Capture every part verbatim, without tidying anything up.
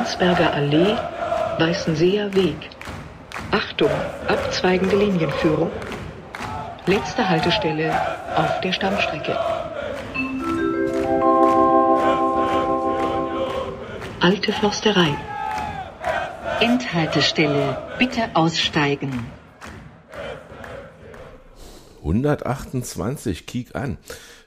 Landsberger Allee, Weißenseer Weg. Achtung, abzweigende Linienführung. Letzte Haltestelle auf der Stammstrecke. Alte Försterei. Endhaltestelle, bitte aussteigen. hundertachtundzwanzig, kiek an.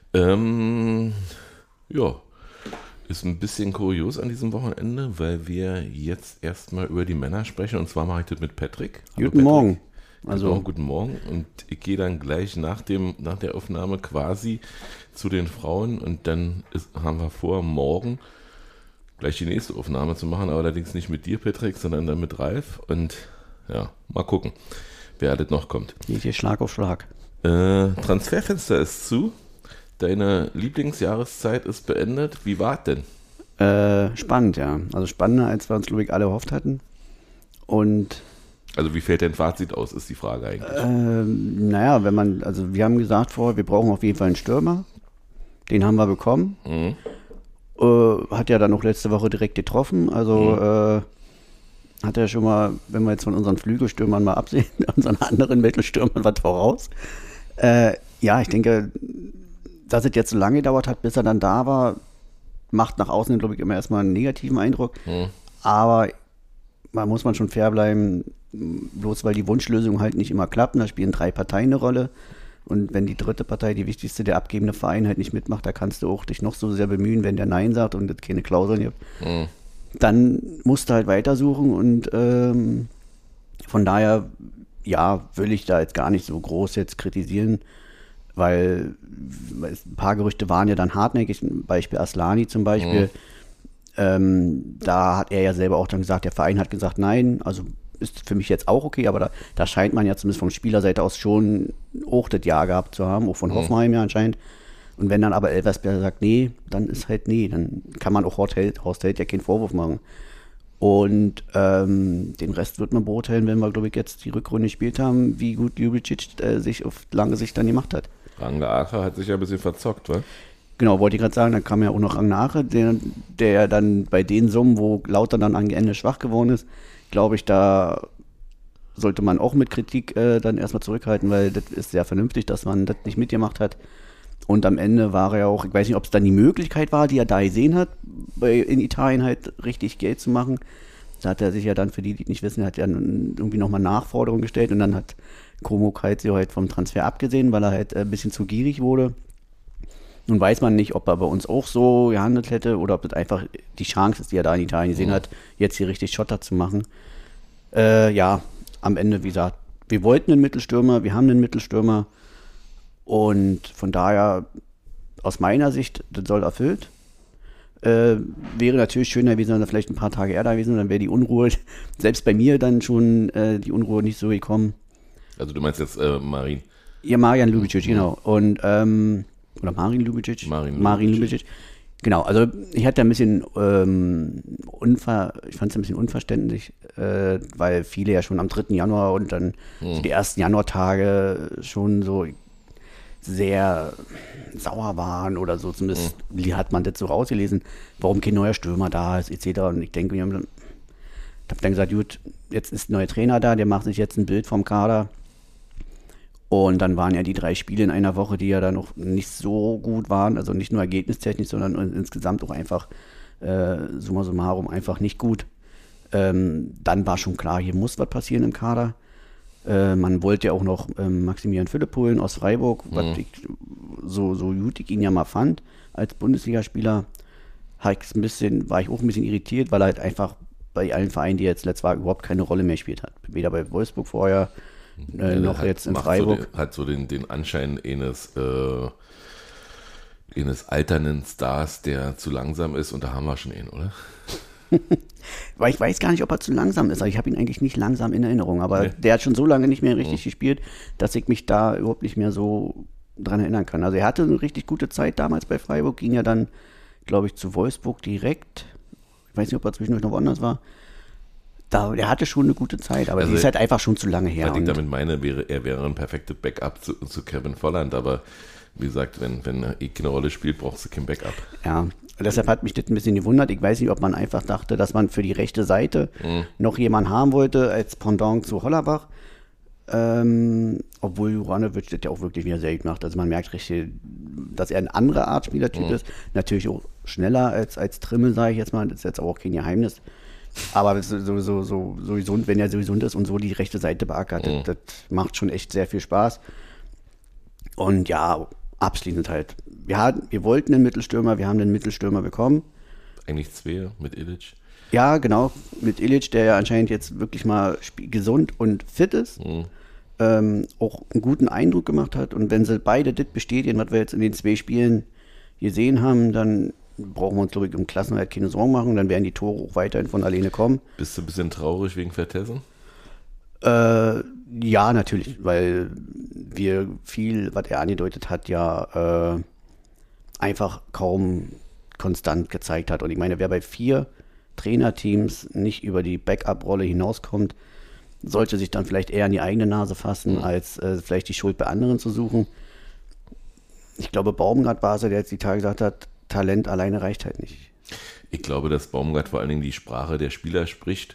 Ähm, ja, ist ein bisschen kurios an diesem Wochenende, weil wir jetzt erstmal über die Männer sprechen, und zwar mache ich das mit Patrick. Hallo guten Patrick. Morgen. Also guten, guten Morgen, und ich gehe dann gleich nach dem nach der Aufnahme quasi zu den Frauen, und dann ist, haben wir vor, morgen gleich die nächste Aufnahme zu machen, aber allerdings nicht mit dir, Patrick, sondern dann mit Ralf, und ja, mal gucken, wer alles noch kommt. Geht hier Schlag auf Schlag. Äh, Transferfenster ist zu. Deine Lieblingsjahreszeit ist beendet. Wie war es denn? Äh, spannend, ja. Also spannender, als wir uns, glaube ich, alle erhofft hatten. Und also wie fällt dein Fazit aus, ist die Frage eigentlich. Ähm, naja, wenn man, also wir haben gesagt vorher, wir brauchen auf jeden Fall einen Stürmer. Den haben wir bekommen. Mhm. Äh, hat ja dann noch letzte Woche direkt getroffen. Also mhm. äh, hat er schon mal, wenn wir jetzt von unseren Flügelstürmern mal absehen, unseren anderen Mittelstürmern was voraus. Äh, ja, ich denke, dass es jetzt so lange gedauert hat, bis er dann da war, macht nach außen, glaube ich, immer erstmal einen negativen Eindruck. Mhm. Aber man muss man schon fair bleiben, bloß weil die Wunschlösungen halt nicht immer klappen. Da spielen drei Parteien eine Rolle. Und wenn die dritte Partei, die wichtigste, der abgebende Verein, halt nicht mitmacht, da kannst du auch dich noch so sehr bemühen, wenn der Nein sagt und es keine Klauseln gibt. Mhm. Dann musst du halt weitersuchen, und ähm, von daher, ja, will ich da jetzt gar nicht so groß jetzt kritisieren, weil ein paar Gerüchte waren ja dann hartnäckig, Beispiel Aslani zum Beispiel, mhm. ähm, da hat er ja selber auch dann gesagt, der Verein hat gesagt, nein, also ist für mich jetzt auch okay, aber da, da scheint man ja zumindest von Spielerseite aus schon auch das Ja gehabt zu haben, auch von mhm. Hoffenheim ja anscheinend. Und wenn dann aber Elversberg sagt, nee, dann ist halt nee, dann kann man auch Horst Held, Horst Held ja keinen Vorwurf machen. Und ähm, den Rest wird man beurteilen, wenn wir, glaube ich, jetzt die Rückrunde gespielt haben, wie gut Ljubicic äh, sich auf lange Sicht dann gemacht hat. Rangnick Ache hat sich ja ein bisschen verzockt, wa? Genau, wollte ich gerade sagen, dann kam ja auch noch Rangnick Ache, der, der dann bei den Summen, wo Lauter dann am Ende schwach geworden ist, glaube ich, da sollte man auch mit Kritik äh, dann erstmal zurückhalten, weil das ist sehr vernünftig, dass man das nicht mitgemacht hat. Und am Ende war er ja auch, ich weiß nicht, ob es dann die Möglichkeit war, die er da gesehen hat, bei, in Italien halt richtig Geld zu machen. Da hat er sich ja dann, für die, die nicht wissen, hat er irgendwie nochmal Nachforderungen gestellt, und dann hat Como Calcio halt vom Transfer abgesehen, weil er halt ein bisschen zu gierig wurde. Nun weiß man nicht, ob er bei uns auch so gehandelt hätte oder ob das einfach die Chance ist, die er da in Italien gesehen mhm. hat, jetzt hier richtig Schotter zu machen. Äh, ja, am Ende, wie gesagt, wir wollten einen Mittelstürmer, wir haben einen Mittelstürmer, und von daher, aus meiner Sicht, das soll erfüllt. Äh, wäre natürlich schöner gewesen, wenn er vielleicht ein paar Tage eher da gewesen, dann wäre die Unruhe, selbst bei mir dann schon äh, die Unruhe nicht so gekommen. Also du meinst jetzt äh, Marin? Ja, Marian Ljubicic, mhm. genau. Und, ähm, oder Marin Ljubicic? Marin, Marin Ljubicic. Genau, also ich hatte ein bisschen ähm, unver, ich fand es ein bisschen unverständlich, äh, weil viele ja schon am dritten Januar und dann mhm. so die ersten Januartage schon so sehr sauer waren oder so, zumindest mhm. hat man das so rausgelesen, warum kein neuer Stürmer da ist, et cetera. Und ich denke, wir haben dann, ich habe dann gesagt, gut, jetzt ist ein neuer Trainer da, der macht sich jetzt ein Bild vom Kader. Und dann waren ja die drei Spiele in einer Woche, die ja dann noch nicht so gut waren, also nicht nur ergebnistechnisch, sondern insgesamt auch einfach, äh, summa summarum, einfach nicht gut. Ähm, dann war schon klar, hier muss was passieren im Kader. Äh, man wollte ja auch noch ähm, Maximilian Philipp holen aus Freiburg, mhm. was ich, so, so gut ich ihn ja mal fand, als Bundesligaspieler, halt ein bisschen, war ich auch ein bisschen irritiert, weil er halt einfach bei allen Vereinen, die jetzt letzt war, überhaupt keine Rolle mehr gespielt hat. Weder bei Wolfsburg vorher, äh, noch hat, jetzt in Freiburg. So den, hat so den, den Anschein eines, äh, eines alternden Stars, der zu langsam ist, und da haben wir schon ihn, oder? Weil ich weiß gar nicht, ob er zu langsam ist. Ich habe ihn eigentlich nicht langsam in Erinnerung, aber nee. der hat schon so lange nicht mehr richtig mhm. gespielt, dass ich mich da überhaupt nicht mehr so dran erinnern kann. Also er hatte eine richtig gute Zeit damals bei Freiburg, ging ja dann, glaube ich, zu Wolfsburg direkt. Ich weiß nicht, ob er zwischendurch noch woanders war. da, der hatte schon eine gute Zeit, aber Also, die ist halt einfach schon zu lange her. Was ich und- damit meine, wäre, er wäre ein perfektes Backup zu, zu Kevin Volland, aber wie gesagt, wenn, wenn er eh keine Rolle spielt, brauchst du kein Backup. Ja, deshalb hat mich das ein bisschen gewundert. Ich weiß nicht, ob man einfach dachte, dass man für die rechte Seite Mhm. noch jemanden haben wollte als Pendant zu Hollerbach. Ähm, obwohl Juranovic das ja auch wirklich wieder sehr gut macht. Also man merkt richtig, dass er ein anderer Art Spielertyp Mhm. ist. Natürlich auch schneller als, als Trimmel, sage ich jetzt mal. Das ist jetzt auch kein Geheimnis. Aber das ist sowieso, so, sowieso, wenn er so gesund ist und so die rechte Seite beackert, Mhm. das, das macht schon echt sehr viel Spaß. Und ja, abschließend halt. Wir, hatten, wir wollten einen Mittelstürmer, wir haben einen Mittelstürmer bekommen. Eigentlich zwei mit Illich. Ja, genau, mit Illich, der ja anscheinend jetzt wirklich mal sp- gesund und fit ist. Mhm. Ähm, auch einen guten Eindruck gemacht hat. Und wenn sie beide das bestätigen, was wir jetzt in den zwei Spielen gesehen haben, dann brauchen wir uns, glaube ich, um Klassenerhalt keine Sorgen machen. Dann werden die Tore auch weiterhin von alleine kommen. Bist du ein bisschen traurig wegen Vertessen? Äh, ja, natürlich, weil wir viel, was er angedeutet hat, ja äh, einfach kaum konstant gezeigt hat. Und ich meine, wer bei vier Trainerteams nicht über die Backup-Rolle hinauskommt, sollte sich dann vielleicht eher an die eigene Nase fassen, Mhm. als äh, vielleicht die Schuld bei anderen zu suchen. Ich glaube, Baumgart war es, der jetzt die Tage gesagt hat, Talent alleine reicht halt nicht. Ich glaube, dass Baumgart vor allen Dingen die Sprache der Spieler spricht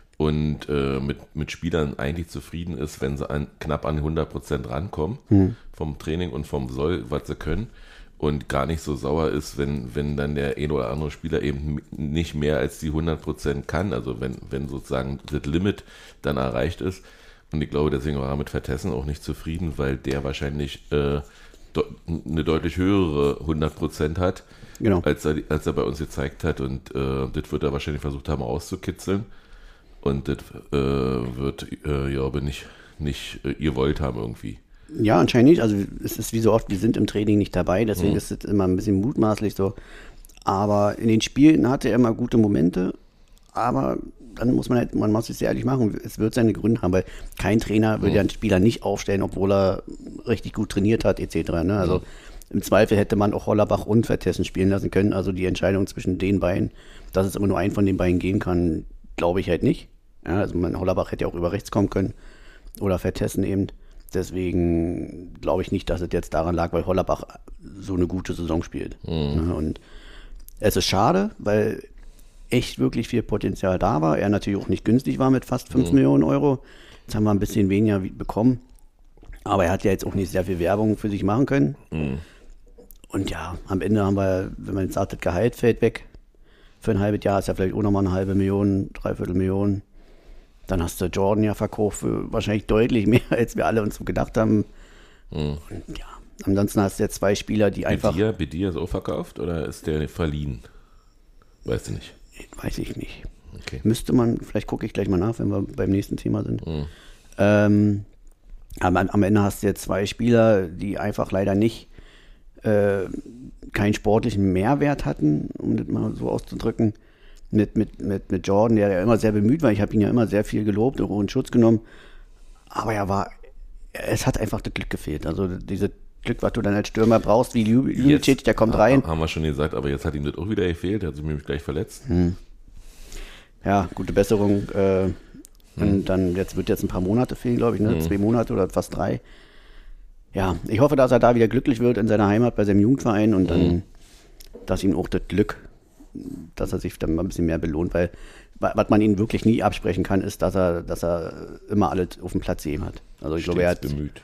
und äh, mit, mit Spielern eigentlich zufrieden ist, wenn sie an, knapp an hundert Prozent rankommen Mhm. vom Training und vom Soll, was sie können. Und gar nicht so sauer ist, wenn, wenn dann der ein oder andere Spieler eben nicht mehr als die hundert Prozent kann. Also wenn, wenn sozusagen das Limit dann erreicht ist. Und ich glaube, deswegen war er mit Vertessen auch nicht zufrieden, weil der wahrscheinlich äh, de- eine deutlich höhere hundert Prozent hat, Genau. als er, als er bei uns gezeigt hat. Und äh, das wird er wahrscheinlich versucht haben auszukitzeln. Und das äh, wird, äh, ja, aber nicht, nicht äh, ihr wollt haben irgendwie. Ja, anscheinend nicht. Also es ist wie so oft, wir sind im Training nicht dabei, deswegen Mhm. ist es immer ein bisschen mutmaßlich so. Aber in den Spielen hatte er immer gute Momente, aber dann muss man halt, man muss es ehrlich machen, es wird seine Gründe haben, weil kein Trainer würde ja einen Spieler nicht aufstellen, obwohl er richtig gut trainiert hat, et cetera. Ne? Also im Zweifel hätte man auch Hollerbach und Vertessen spielen lassen können. Also die Entscheidung zwischen den beiden, dass es immer nur einen von den beiden gehen kann, glaube ich halt nicht. Ja, also man, Hollerbach hätte ja auch über rechts kommen können oder Vertessen eben. Deswegen glaube ich nicht, dass es jetzt daran lag, weil Hollerbach so eine gute Saison spielt. Mhm. Ja, und es ist schade, weil echt wirklich viel Potenzial da war. Er natürlich auch nicht günstig war mit fast fünf Mhm. Millionen Euro. Jetzt haben wir ein bisschen weniger wie- bekommen. Aber er hat ja jetzt auch nicht sehr viel Werbung für sich machen können. Mhm. Und ja, am Ende haben wir, wenn man jetzt sagt, das Gehalt fällt weg. Für ein halbes Jahr ist ja vielleicht auch nochmal eine halbe Million, dreiviertel Million. Dann hast du Jordan ja verkauft für wahrscheinlich deutlich mehr, als wir alle uns so gedacht haben. Mhm. Und ja, ansonsten hast du jetzt zwei Spieler, die einfach, Bedia, Bedia ist auch verkauft oder ist der verliehen? Weißt du nicht. weiß ich nicht, Okay. müsste man, vielleicht gucke ich gleich mal nach, wenn wir beim nächsten Thema sind. Mhm. Ähm, am, am Ende hast du jetzt zwei Spieler, die einfach leider nicht äh, keinen sportlichen Mehrwert hatten, um das mal so auszudrücken. Mit, mit, mit, mit Jordan, der ja immer sehr bemüht war. Ich habe ihn ja immer sehr viel gelobt und auch in Schutz genommen. Aber er war, es hat einfach das Glück gefehlt. Also dieses Glück, was du dann als Stürmer brauchst, wie Ljubicic, der kommt rein. Haben wir schon gesagt, aber jetzt hat ihm das auch wieder gefehlt. Er hat sich nämlich gleich verletzt. Hm. Ja, gute Besserung. Äh, und dann, jetzt wird jetzt ein paar Monate fehlen, glaube ich, ne? Mhm. Zwei Monate oder fast drei. Ja, ich hoffe, dass er da wieder glücklich wird in seiner Heimat bei seinem Jugendverein und dann, Mhm. dass ihm auch das Glück, dass er sich dann mal ein bisschen mehr belohnt, weil wa- was man ihm wirklich nie absprechen kann, ist, dass er, dass er immer alles auf dem Platz sehen hat. Also ich glaube, er hat, Stets bemüht.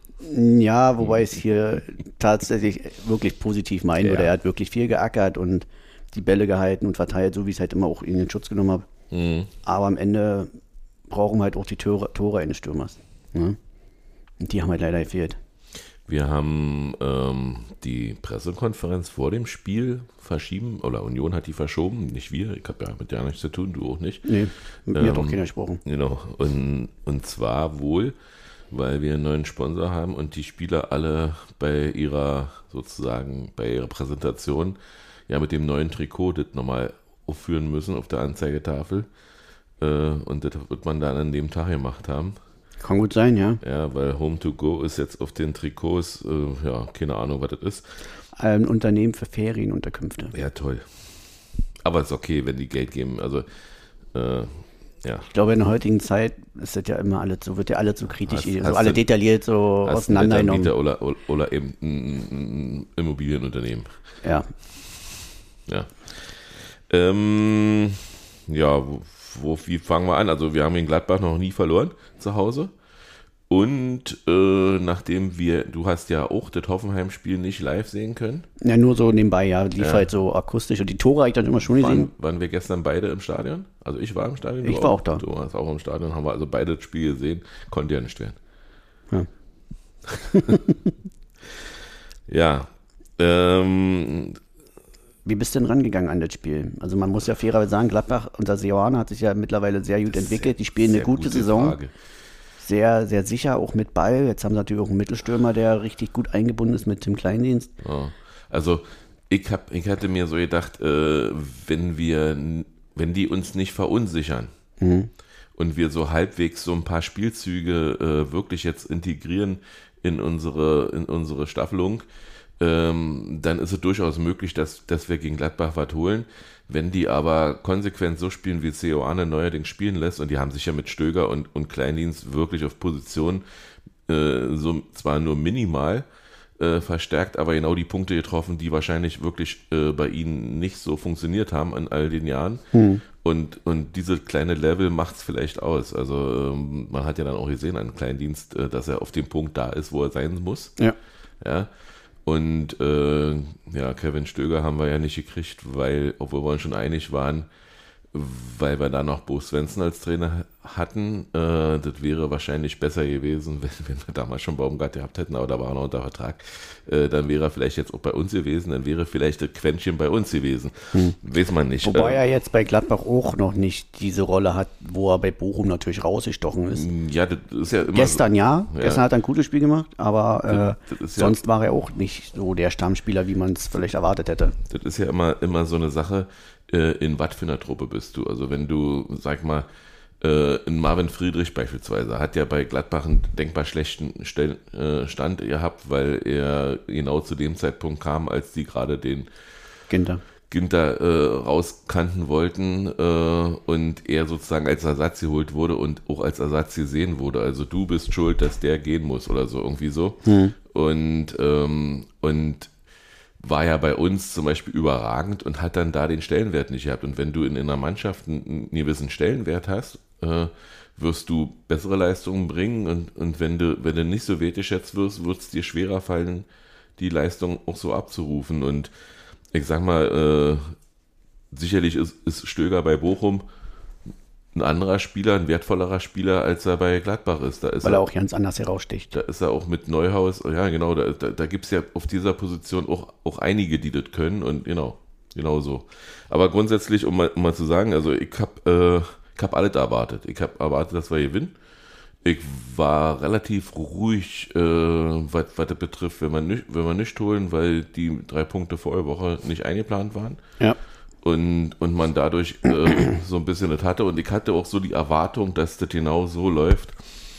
ja, wobei ich es hier tatsächlich wirklich positiv meinen Ja. würde. Er hat wirklich viel geackert und die Bälle gehalten und verteilt, so wie ich es halt immer auch in den Schutz genommen habe. Mhm. Aber am Ende brauchen wir halt auch die Tore, Tore eines Stürmers. Ne? Und die haben halt leider gefehlt. Wir haben ähm, die Pressekonferenz vor dem Spiel verschieben, oder Union hat die verschoben, nicht wir. Ich habe ja mit der nichts zu tun, du auch nicht. Nee, mit mir hat auch Ähm, keiner gesprochen. Genau. Und, und zwar wohl, weil wir einen neuen Sponsor haben und die Spieler alle bei ihrer, sozusagen, bei ihrer Präsentation ja mit dem neuen Trikot das nochmal aufführen müssen auf der Anzeigetafel. Äh, und das wird man dann an dem Tag gemacht haben. Kann gut sein, ja. Ja, weil Home to Go ist jetzt auf den Trikots, äh, ja, keine Ahnung, was das ist. Ein Unternehmen für Ferienunterkünfte. Ja, toll. Aber ist okay, wenn die Geld geben. Also, äh, Ja. Ich glaube, in der heutigen Zeit ist das ja immer alles so, wird ja alles so kritisch, Hast- so hast alle du- detailliert so Hast auseinandergenommen. einen Mieter oder, oder eben ein, ein Immobilienunternehmen. Ja. Ja. Ähm, ja, wo, wo, wie fangen wir an? Also wir haben in Gladbach noch nie verloren zu Hause. Und äh, nachdem wir, du hast ja auch das Hoffenheim-Spiel nicht live sehen können. Ja, nur so nebenbei, ja, lief Ja. halt so akustisch. Und die Tore habe ich dann immer schon Waren, gesehen. waren wir gestern beide im Stadion? Also ich war im Stadion. du Ich war auch da. Du warst auch im Stadion, haben wir also beide das Spiel gesehen. Konnte ja nicht werden. Ja. Ja. Ähm, Wie bist du denn rangegangen an das Spiel? Also man muss ja fairerweise sagen, Gladbach unter Seoane hat sich ja mittlerweile sehr gut entwickelt. Die spielen eine sehr gute, Saison. Frage. Sehr, sehr sicher, auch mit Ball. Jetzt haben sie natürlich auch einen Mittelstürmer, der richtig gut eingebunden ist mit Tim Kleindienst. Ja. Also ich, hab, ich hatte mir so gedacht, äh, wenn wir, wenn die uns nicht verunsichern Mhm. und wir so halbwegs so ein paar Spielzüge äh, wirklich jetzt integrieren in unsere, in unsere Staffelung, ähm, dann ist es durchaus möglich, dass, dass wir gegen Gladbach was holen. Wenn die aber konsequent so spielen, wie Seoane neuerdings spielen lässt, und die haben sich ja mit Stöger und, und Kleindienst wirklich auf Position äh, so zwar nur minimal äh, verstärkt, aber genau die Punkte getroffen, die wahrscheinlich wirklich äh, bei ihnen nicht so funktioniert haben in all den Jahren. Mhm. Und, und diese kleine Level macht es vielleicht aus. Also ähm, man hat ja dann auch gesehen an Kleindienst, äh, dass er auf dem Punkt da ist, wo er sein muss. Ja. Ja. Und äh, ja, Kevin Stöger haben wir ja nicht gekriegt, weil, obwohl wir uns schon einig waren, weil wir da noch Bo Svensson als Trainer hatten. Äh, das wäre wahrscheinlich besser gewesen, wenn, wenn wir damals schon Baumgart gehabt hätten, aber da war er noch unter Vertrag. Äh, dann wäre er vielleicht jetzt auch bei uns gewesen, dann wäre vielleicht das Quäntchen bei uns gewesen. Hm. Weiß man nicht. Wobei äh, er jetzt bei Gladbach auch noch nicht diese Rolle hat, wo er bei Bochum natürlich rausgestochen ist. ja, das ist ja immer Gestern ja, Ja. gestern hat er ein gutes Spiel gemacht, aber äh, Das- das ist ja- sonst war er auch nicht so der Stammspieler, wie man es vielleicht erwartet hätte. Das ist ja immer, immer so eine Sache, äh, in was für einer Truppe bist du. Also wenn du, sag mal, äh, in Marvin Friedrich beispielsweise hat ja bei Gladbach einen denkbar schlechten Stell, äh, Stand gehabt, weil er genau zu dem Zeitpunkt kam, als die gerade den Ginter. Ginter äh, rauskanten wollten äh, und er sozusagen als Ersatz geholt wurde und auch als Ersatz gesehen wurde. Also du bist schuld, dass der gehen muss oder so, irgendwie so. Hm. Und, ähm, und war ja bei uns zum Beispiel überragend und hat dann da den Stellenwert nicht gehabt. Und wenn du in einer Mannschaft einen gewissen Stellenwert hast, äh, wirst du bessere Leistungen bringen und, und wenn du, wenn du nicht so wertgeschätzt wirst, wird es dir schwerer fallen, die Leistung auch so abzurufen. Und ich sag mal, äh, sicherlich ist, ist Stöger bei Bochum ein anderer Spieler, ein wertvollerer Spieler, als er bei Gladbach ist. Da ist Weil er auch ganz anders heraussticht. Da ist er auch mit Neuhaus, ja genau, da, da, da gibt es ja auf dieser Position auch, auch einige, die das können und genau, genau so. Aber grundsätzlich, um mal, um mal zu sagen, also ich habe äh, ich hab alles erwartet. Ich habe erwartet, dass wir gewinnen. Ich war relativ ruhig, äh, was, was das betrifft, wenn wir nicht, wenn wir nicht holen, weil die drei Punkte vor der Woche nicht eingeplant waren. Ja. Und, und man dadurch äh, so ein bisschen das hatte. Und ich hatte auch so die Erwartung, dass das genau so läuft,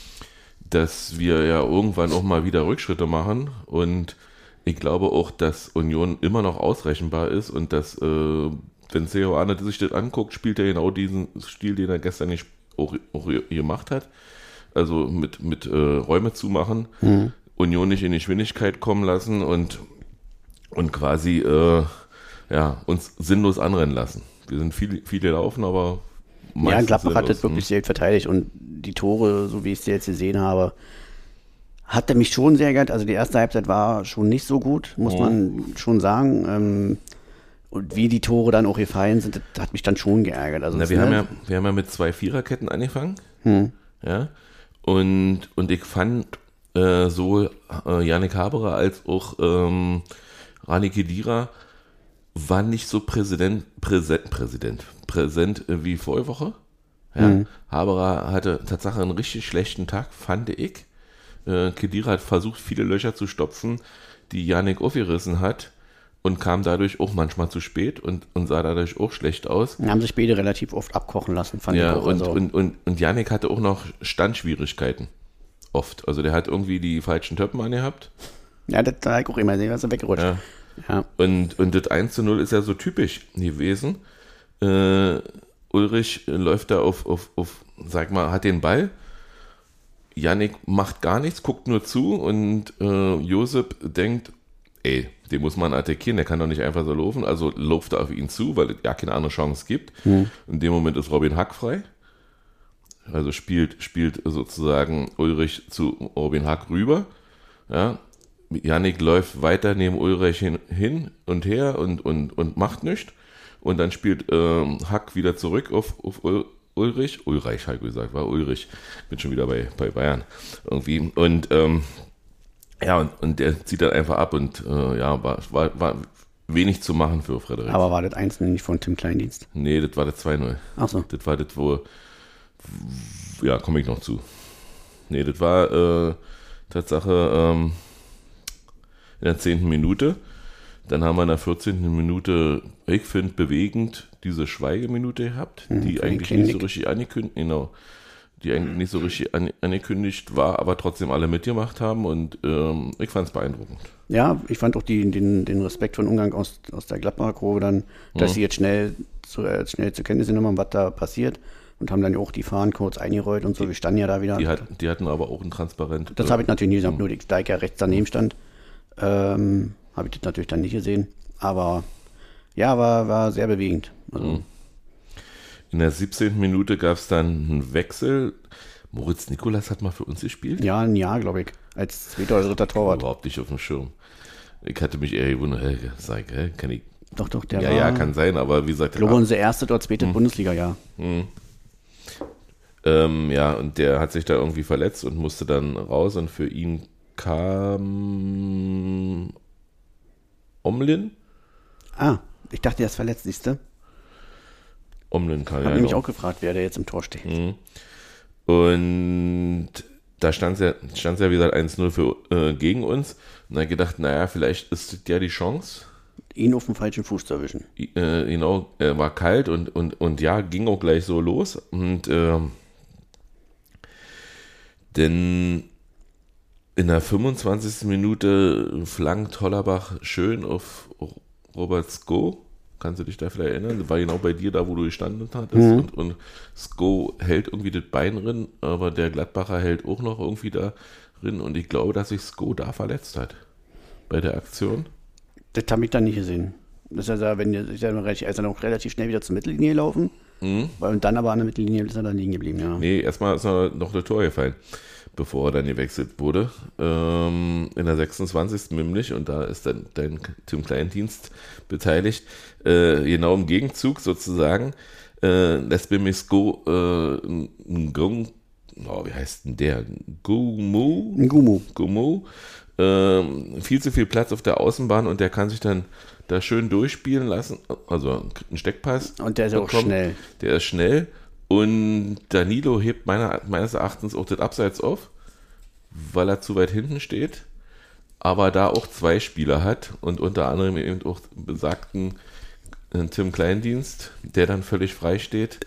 dass wir ja irgendwann auch mal wieder Rückschritte machen. Und ich glaube auch, dass Union immer noch ausrechenbar ist und dass, äh, wenn Seoane sich das anguckt, spielt er genau diesen Stil, den er gestern nicht auch, auch gemacht hat. Also mit, mit äh, Räume zumachen, mhm. Union nicht in die Geschwindigkeit kommen lassen und, und quasi äh, ja, uns sinnlos anrennen lassen. Wir sind viel, viele laufen, aber ja, Gladbach hat das hm. wirklich sehr gut verteidigt und die Tore, so wie ich sie jetzt gesehen habe, hatte mich schon sehr geärgert. Also die erste Halbzeit war schon nicht so gut, muss oh. man schon sagen. Ähm, und wie die Tore dann auch gefallen sind, das hat mich dann schon geärgert. Also Na, wir, haben ja, wir haben ja mit zwei Viererketten angefangen. Hm. Ja. Und, und ich fand äh, so äh, Yannick Haberer als auch ähm, Rani Khedira war nicht so präsident, präsent, präsent, präsent wie vorige Woche. Ja. Mhm. Haberer hatte tatsächlich einen richtig schlechten Tag, fand ich. Äh, Khedira hat versucht, viele Löcher zu stopfen, die Yannick aufgerissen hat und kam dadurch auch manchmal zu spät und, und sah dadurch auch schlecht aus. Dann haben sich beide relativ oft abkochen lassen, fand ja, ich auch. Und, also. und, und, und Yannick hatte auch noch Standschwierigkeiten. Oft. Also der hat irgendwie die falschen Töppen angehabt. Ja, das da ich auch immer sehen, was er weggerutscht. Ja. Ja. Und, und das eins zu null ist ja so typisch gewesen. Äh, Ulrich läuft da auf, auf, auf, sag mal, hat den Ball. Yannick macht gar nichts, guckt nur zu und äh, Josep denkt, ey, den muss man attackieren, der kann doch nicht einfach so laufen. Also läuft er auf ihn zu, weil es ja keine andere Chance gibt. Mhm. In dem Moment ist Robin Hack frei. Also spielt, spielt sozusagen Ulrich zu Robin Hack rüber. Ja. Yannick läuft weiter neben Ulrich hin, hin und her und, und, und macht nichts. Und dann spielt ähm, Hack wieder zurück auf, auf Ulrich. Ulreich, habe ich gesagt, war Ulrich. Bin schon wieder bei, bei Bayern irgendwie. Und ähm, ja, und, und der zieht dann einfach ab und äh, ja, war, war, war wenig zu machen für Frederik. Aber war das eins nicht von Tim Kleindienst? Nee, das war das zwei null. Ach so. Das war das, wo, ja, komme ich noch zu. Nee, das war äh, Tatsache ähm, in der zehnten Minute. Dann haben wir in der vierzehnten Minute, ich finde, bewegend diese Schweigeminute gehabt, mhm, die eigentlich nicht so richtig angekündigt, genau, die eigentlich nicht so richtig an, angekündigt war, aber trotzdem alle mitgemacht haben und ähm, ich fand es beeindruckend. Ja, ich fand auch die, den, den Respekt von Umgang aus, aus der Gladbacher-Kurve dann, dass mhm. sie jetzt schnell zu, äh, schnell zur Kenntnis genommen haben, was da passiert und haben dann auch die Fahnen kurz eingerollt und so, wir standen ja da wieder. Die, hat, die hatten aber auch ein Transparent. Das habe ich natürlich nie gesagt, mhm. nur da ich ja rechts daneben stand, ähm, habe ich das natürlich dann nicht gesehen, aber ja, war, war sehr bewegend. Also, mhm. In der siebzehnten Minute gab es dann einen Wechsel. Moritz Nikolas hat mal für uns gespielt? Ja, ein Jahr, glaube ich. Als zweiter oder dritter Torwart. Überhaupt nicht auf dem Schirm. Ich hatte mich eher gewundert, hey, sag, hey, kann ich. Doch, doch, der ja, war. Ja, kann sein, aber wie gesagt. Ich glaube, unser erste oder zweite hm. Bundesliga-Jahr. Hm. Ähm, ja, und der hat sich da irgendwie verletzt und musste dann raus und für ihn kam Omlin. Ah, ich dachte, der ist verletzt, siehst du? Omlin kann ja. Ich habe nämlich auch gefragt, wer der jetzt im Tor steht. Mhm. Und da stand es ja, stand's ja, wie gesagt, eins null für, äh, gegen uns. Und dann gedacht, naja, vielleicht ist das ja die Chance. Ihn auf dem falschen Fuß zu erwischen. Äh, genau, er war kalt und, und, und ja, ging auch gleich so los. Und äh, denn in der fünfundzwanzigsten Minute flankt Hollerbach schön auf Robert Sko. Kannst du dich da vielleicht erinnern? Das war genau bei dir da, wo du gestanden hattest. Mhm. Und, und Sko hält irgendwie das Bein drin, aber der Gladbacher hält auch noch irgendwie da drin. Und ich glaube, dass sich Sko da verletzt hat bei der Aktion. Das habe ich dann nicht gesehen. Das ist ja, wenn ist ja er ist dann auch relativ schnell wieder zur Mittellinie gelaufen. Mhm. Und dann aber an der Mittellinie ist er dann liegen geblieben, ja. Nee, erstmal ist noch das Tor gefallen, bevor er dann gewechselt wurde. Ähm, in der sechsundzwanzigsten nämlich, und da ist dann dein Tim Kleindienst beteiligt, äh, genau im Gegenzug sozusagen, äh, lässt mir Sko äh, ein Gong, oh, wie heißt denn der? Gumu? Gumu. Gumu. Äh, viel zu viel Platz auf der Außenbahn und der kann sich dann da schön durchspielen lassen, also einen Steckpass. Und der ist bekommen. auch schnell. Der ist schnell. Und Danilo hebt meiner, meines Erachtens auch das Abseits auf, weil er zu weit hinten steht, aber da auch zwei Spieler hat und unter anderem eben auch besagten äh, Tim Kleindienst, der dann völlig frei steht.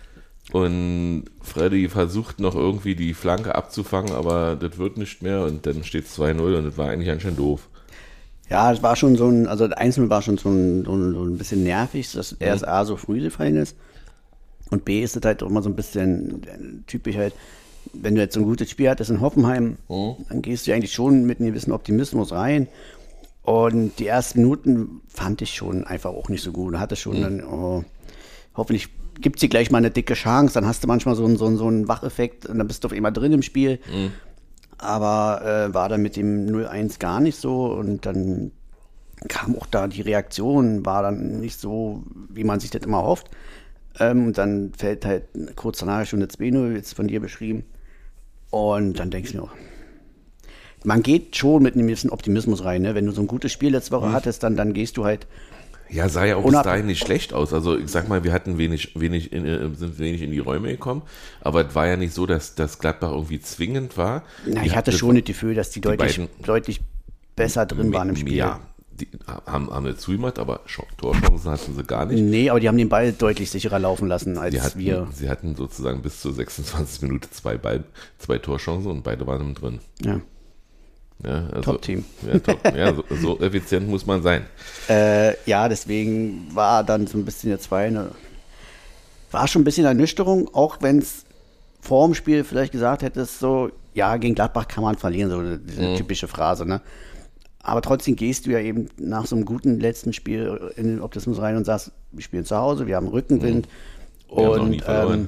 Und Freddy versucht noch irgendwie die Flanke abzufangen, aber das wird nicht mehr und dann steht es zwei null und das war eigentlich ganz schön doof. Ja, es war schon so ein, also einzeln war schon so ein, so ein, so ein bisschen nervig, dass er erst A so früh gefallen ist. Und B ist es halt auch immer so ein bisschen typisch halt, wenn du jetzt so ein gutes Spiel hattest in Hoffenheim, mhm. dann gehst du eigentlich schon mit einem gewissen Optimismus rein. Und die ersten Minuten fand ich schon einfach auch nicht so gut. Da hatte schon mhm. dann, oh, hoffentlich gibt es dir gleich mal eine dicke Chance, dann hast du manchmal so einen, so einen, so einen Wacheffekt und dann bist du auf einmal drin im Spiel. Mhm. Aber äh, war dann mit dem null eins gar nicht so und dann kam auch da die Reaktion, war dann nicht so, wie man sich das immer hofft. Ähm, und dann fällt halt kurz danach schon eine zwei null, jetzt von dir beschrieben. Und dann denkst du mir auch, man geht schon mit einem gewissen Optimismus rein. Ne? Wenn du so ein gutes Spiel letzte Woche mhm. hattest, dann, dann gehst du halt. Ja, sah ja auch bis dahin nicht schlecht aus. Also ich sag mal, wir hatten wenig, wenig in, sind wenig in die Räume gekommen, aber es war ja nicht so, dass das Gladbach irgendwie zwingend war. Na, ich hatte schon das Gefühl, dass die, die deutlich, deutlich besser drin waren im Spiel. Ja, die haben, haben nicht zugemacht, aber Torchancen hatten sie gar nicht. Nee, aber die haben den Ball deutlich sicherer laufen lassen als hatten, wir. Sie hatten sozusagen bis zur sechsundzwanzigsten Minute zwei, Ball, zwei Torchancen und beide waren drin. Ja. Ja, also, Top-Team. Ja, top. ja so, so effizient muss man sein. Äh, ja, deswegen war dann so ein bisschen der zwei. Ne, war schon ein bisschen Ernüchterung, auch wenn es vor dem Spiel vielleicht gesagt hättest, so, ja, gegen Gladbach kann man verlieren, so diese mhm. typische Phrase, ne? Aber trotzdem gehst du ja eben nach so einem guten letzten Spiel in den Optimismus rein und sagst, wir spielen zu Hause, wir haben Rückenwind mhm. wir und ähm,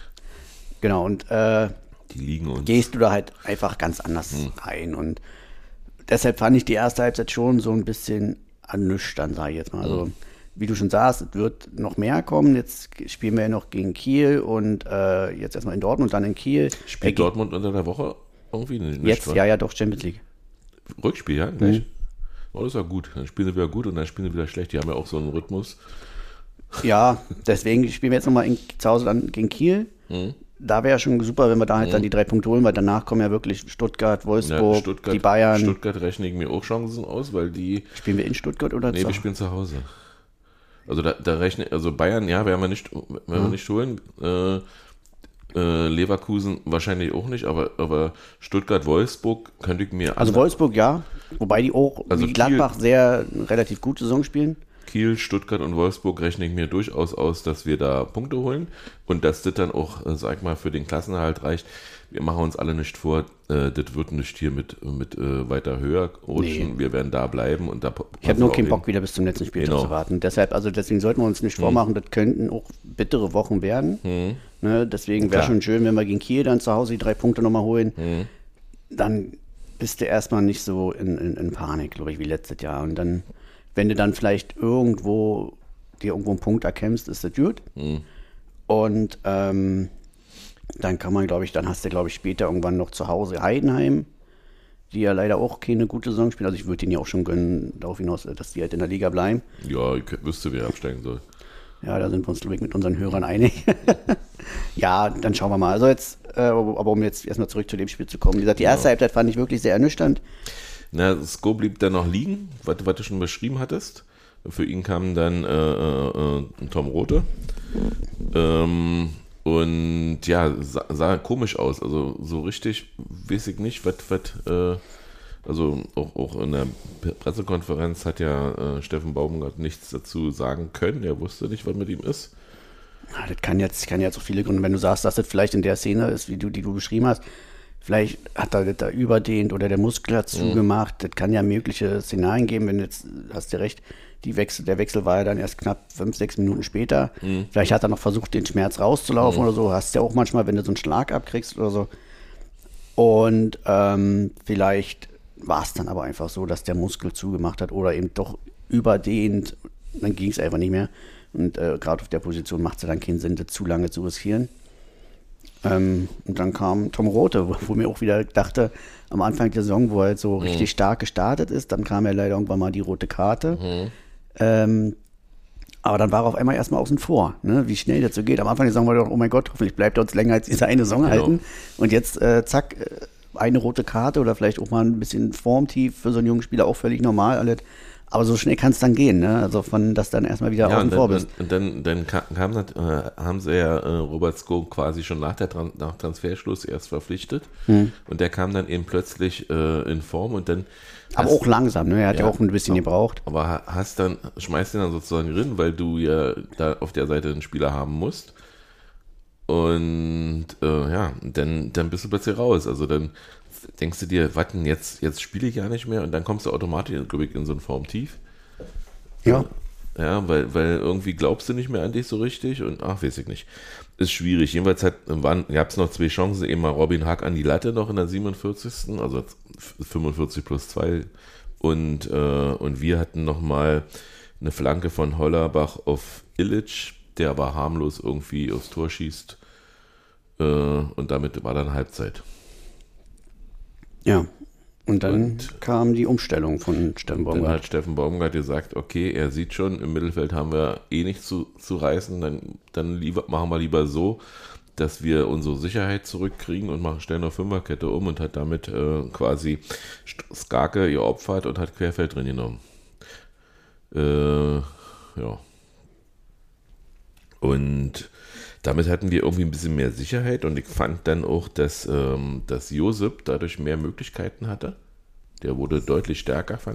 genau, und äh, die liegen uns. Gehst du da halt einfach ganz anders mhm. rein. Und deshalb fand ich die erste Halbzeit schon so ein bisschen ernüchternd, sage ich jetzt mal. Also, mhm. wie du schon sagst, es wird noch mehr kommen. Jetzt spielen wir ja noch gegen Kiel und äh, jetzt erstmal in Dortmund, dann in Kiel. Spielt äh, Dortmund unter der Woche irgendwie nicht? Jetzt, ja, ja, doch, Champions League. Rückspiel, ja, gleich. Mhm. Oh, das ist ja gut. Dann spielen sie wieder gut und dann spielen sie wieder schlecht. Die haben ja auch so einen Rhythmus. Ja, deswegen spielen wir jetzt nochmal zu Hause dann gegen Kiel. Mhm. Da wäre schon super, wenn wir da halt mhm. dann die drei Punkte holen, weil danach kommen ja wirklich Stuttgart, Wolfsburg, ja, Stuttgart, die Bayern. Stuttgart rechne ich mir auch Chancen aus, weil die... Spielen wir in Stuttgart oder? Nee, wir spielen zu Hause. Also da, da rechne also Bayern, ja, werden wir nicht, werden mhm. wir nicht holen. Äh, äh, Leverkusen wahrscheinlich auch nicht, aber, aber Stuttgart, Wolfsburg könnte ich mir... Also Wolfsburg, ja, wobei die auch also wie Gladbach Kiel, sehr relativ gute Saison spielen. Kiel, Stuttgart und Wolfsburg rechne ich mir durchaus aus, dass wir da Punkte holen und dass das dann auch, äh, sag mal, für den Klassenerhalt reicht. Wir machen uns alle nicht vor, äh, das wird nicht hier mit, mit äh, weiter höher rutschen. Nee. Wir werden da bleiben. Und da ich habe nur keinen Bock, wieder bis zum letzten Spiel genau. zu warten. Deshalb, also deswegen sollten wir uns nicht hm. vormachen, das könnten auch bittere Wochen werden. Hm. Ne, deswegen wäre schon schön, wenn wir gegen Kiel dann zu Hause die drei Punkte nochmal holen. Hm. Dann bist du erstmal nicht so in, in, in Panik, glaube ich, wie letztes Jahr. Und dann wenn du dann vielleicht irgendwo dir irgendwo einen Punkt erkämpfst, ist das gut. Mhm. Und ähm, dann kann man, glaube ich, dann hast du, glaube ich, später irgendwann noch zu Hause Heidenheim, die ja leider auch keine gute Saison spielen. Also ich würde denen ja auch schon gönnen, darauf hinaus, dass die halt in der Liga bleiben. Ja, ich wüsste, wer absteigen soll. Ja, da sind wir uns, glaube ich, mit unseren Hörern einig. Ja, dann schauen wir mal. Also jetzt, äh, aber um jetzt erstmal zurück zu dem Spiel zu kommen. Wie gesagt, die erste ja. Halbzeit fand ich wirklich sehr ernüchternd. Na, Sko blieb dann noch liegen, was, was du schon beschrieben hattest. Für ihn kam dann äh, äh, Tom Rothe. Ähm, und ja, sah, sah komisch aus. Also so richtig weiß ich nicht, was, was äh, also auch, auch in der Pressekonferenz hat ja äh, Steffen Baumgart nichts dazu sagen können. Er wusste nicht, was mit ihm ist. Ja, das kann jetzt, kann jetzt auch viele Gründe, wenn du sagst, dass das vielleicht in der Szene ist, wie du, die du beschrieben hast. Vielleicht hat er das da überdehnt oder der Muskel hat zugemacht. Mhm. Das kann ja mögliche Szenarien geben, wenn du jetzt, hast du recht, die Wechsel, der Wechsel war ja dann erst knapp fünf, sechs Minuten später. Mhm. Vielleicht hat er noch versucht, den Schmerz rauszulaufen mhm. oder so. Hast du ja auch manchmal, wenn du so einen Schlag abkriegst oder so. Und ähm, vielleicht war es dann aber einfach so, dass der Muskel zugemacht hat oder eben doch überdehnt. Dann ging es einfach nicht mehr. Und äh, gerade auf der Position macht es ja dann keinen Sinn, das zu lange zu riskieren. Ähm, und dann kam Tom Rothe, wo, wo mir auch wieder dachte, am Anfang der Saison, wo er halt so mhm. richtig stark gestartet ist, dann kam ja leider irgendwann mal die rote Karte. Mhm. Ähm, aber dann war er auf einmal erstmal außen vor, ne? Wie schnell das so geht. Am Anfang der Saison war er doch, oh mein Gott, hoffentlich bleibt er uns länger als diese eine Saison genau. halten. Und jetzt, äh, zack, eine rote Karte oder vielleicht auch mal ein bisschen formtief für so einen jungen Spieler, auch völlig normal alles. Aber so schnell kann es dann gehen, ne? Also von, dass dann erstmal wieder ja, außen vor bist. Und dann, dann kam, kam, äh, haben sie ja äh, Robert Sko quasi schon nach, der Tran- nach Transferschluss erst verpflichtet. Hm. Und der kam dann eben plötzlich äh, in Form und dann. Aber hast, auch langsam, ne? Er hat ja, ja auch ein bisschen aber, gebraucht. Aber hast dann, schmeißt den dann sozusagen drin, weil du ja da auf der Seite einen Spieler haben musst. Und äh, ja, dann, dann bist du plötzlich raus. Also dann denkst du dir, was denn, jetzt, jetzt spiele ich gar nicht mehr und dann kommst du automatisch, glaube ich, in so ein Formtief. Ja. Ja, weil, weil irgendwie glaubst du nicht mehr an dich so richtig und ach, weiß ich nicht. Ist schwierig. Jedenfalls gab es noch zwei Chancen, eben mal Robin Hack an die Latte noch in der siebenundvierzigsten Also fünfundvierzig plus zwei und, äh, und wir hatten noch mal eine Flanke von Hollerbach auf Illich, der aber harmlos irgendwie aufs Tor schießt äh, und damit war dann Halbzeit. Ja, und dann und kam die Umstellung von Steffen Baumgart. Dann hat Steffen Baumgart gesagt, okay, er sieht schon, im Mittelfeld haben wir eh nichts zu, zu reißen, dann, dann lieber, machen wir lieber so, dass wir unsere Sicherheit zurückkriegen und machen, stellen auf Fünferkette um und hat damit äh, quasi Skarke ihr opfert und hat Querfeld drin genommen. Äh, ja. Und damit hatten wir irgendwie ein bisschen mehr Sicherheit und ich fand dann auch, dass, ähm, dass Josip dadurch mehr Möglichkeiten hatte. Der wurde deutlich stärker, fand ich. Ja, also allgemein ist er ja immer sehr auffällig, wenn er ja. nach vorne kann und so, ne?